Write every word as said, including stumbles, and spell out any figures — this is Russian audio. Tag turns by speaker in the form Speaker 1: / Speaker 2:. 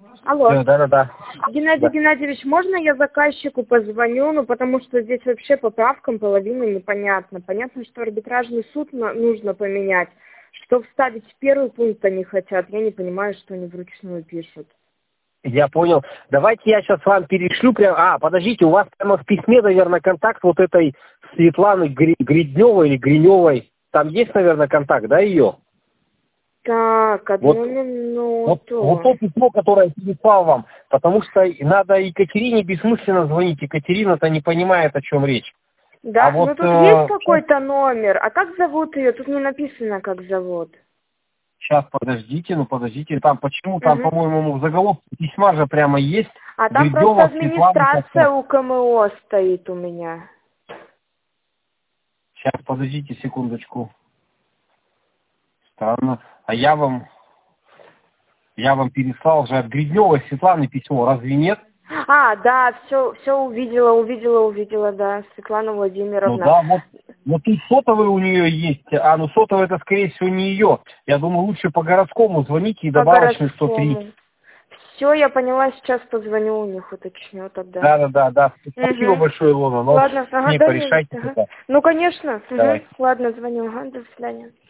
Speaker 1: Алло.
Speaker 2: Да, да, да. да.
Speaker 1: Геннадий
Speaker 2: Да.
Speaker 1: Геннадьевич, можно я заказчику позвоню? Ну, потому что здесь вообще по правкам половина непонятно. Понятно, что арбитражный суд на- нужно поменять. Что вставить в первый пункт они хотят, я не понимаю, что они вручную пишут.
Speaker 2: Я понял. Давайте я сейчас вам перешлю прям. А, подождите, у вас прямо в письме, наверное, контакт вот этой Светланы Гри... Гридневой или Гриневой. Там есть, наверное, контакт, да, ее?
Speaker 1: Так, одну
Speaker 2: Вот, вот,
Speaker 1: минуту.
Speaker 2: вот то письмо, которое я переслал вам. Потому что надо Екатерине бессмысленно звонить. Екатерина-то не понимает, о чем речь.
Speaker 1: Да,
Speaker 2: А
Speaker 1: ну
Speaker 2: вот
Speaker 1: тут есть
Speaker 2: э,
Speaker 1: какой-то номер. А как зовут ее? Тут не написано, как зовут.
Speaker 2: сейчас подождите, ну подождите. Там почему? Там,
Speaker 1: Угу.
Speaker 2: по-моему, в заголовке письма же прямо есть.
Speaker 1: А там просто
Speaker 2: Гриднева Светлана.
Speaker 1: администрация у КМО стоит у меня.
Speaker 2: Сейчас, подождите секундочку. Странно. А я вам, я вам переслал же от Гридневой Светланы письмо, разве нет?
Speaker 1: А, да, все, все увидела, увидела, увидела, да, Светлана
Speaker 2: Ну
Speaker 1: Владимировна.
Speaker 2: да, вот, вот тут сотовый у нее есть, а ну сотовый это скорее всего не ее. Я думаю, лучше по городскому звоните и
Speaker 1: По
Speaker 2: добавочный сто три.
Speaker 1: городскому. Все, я поняла, сейчас позвоню у них, уточню тогда.
Speaker 2: Да, да, да, да. Спасибо
Speaker 1: Угу.
Speaker 2: большое, Илона, но
Speaker 1: Ладно,
Speaker 2: с
Speaker 1: ага,
Speaker 2: ней
Speaker 1: да, не за
Speaker 2: порешайте
Speaker 1: что, ага.
Speaker 2: это.
Speaker 1: Ну, конечно, угу.
Speaker 2: Давай.
Speaker 1: Ладно, звоню, ага, до свидания.